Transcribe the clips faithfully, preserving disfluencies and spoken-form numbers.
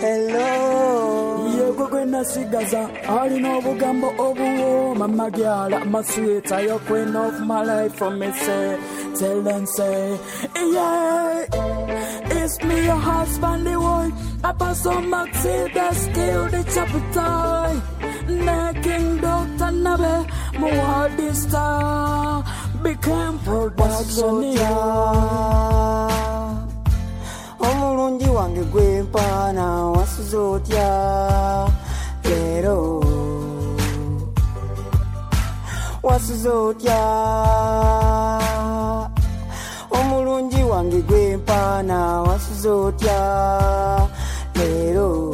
hello. Yego gwe nasigaza alina obugambo obuwooma magyala amasweeta yo queen of my life from me say tell them say yeah it's me your husband the one I pass on Maxida still the chapter King Doctor Nabe Muhadi Star became production omulungi wange gwe mpaana wasuza otya leero wasuza otya omulungi wange gwe mpaana wasuza otya leero.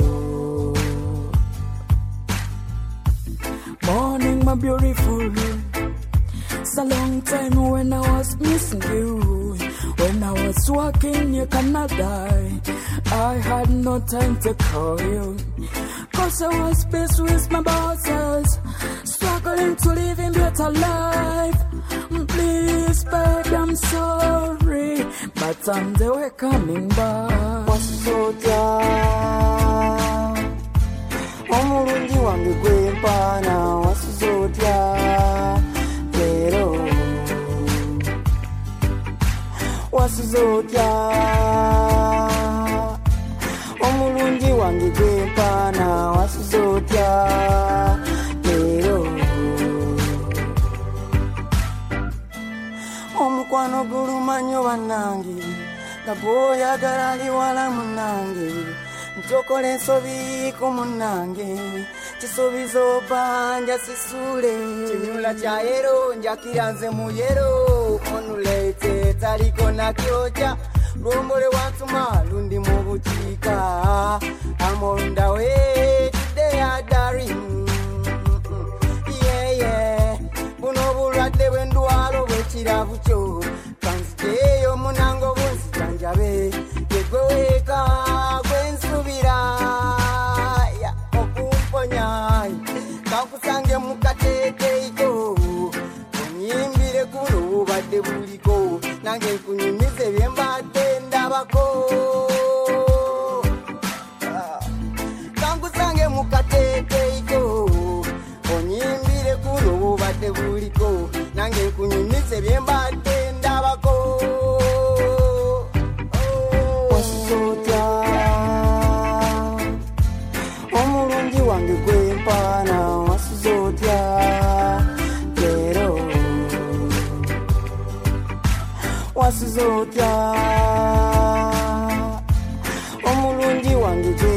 Morning my beautiful, it's a long time when I was missing you. When I was walking, you cannot die. I had no time to call you. Cause I was busy with my bosses, struggling to live in better life. Please, babe, I'm sorry, but I'm the way coming back. What's so down? Omulungi wange gwe mpaana wasuza otya leero wasuza otya omulungi wange gwe mpaana wasuza otya leero. Omukwano gulumanyo bannange nga bw'oyagala ali wala munnange ntokole ensobi ku munnange kisuubiza obanja sisuule kinyula kya yero njakira nze mu yero onuleete taliko nakyoca lwombole wantuma lundi mu bukiika I'm on the way today a darling yeah yeah buno bulwadde bw'endwalo bw'ekiravu kyo kanziteeyo munango bunzijanjabe yegwe weeka gwensubira okumponya kakusange mukateeteiko onyimbire kuno obadde buliko nange nkunyumize bye mbadde ndabako kankusange mukateeteiko onyimbire kuno obadde buliko nange nkunyumize bye mbadde ndabako. Omulungi wange gwe mpaana wasuza otya leero wasuza otya omulungi wange gwe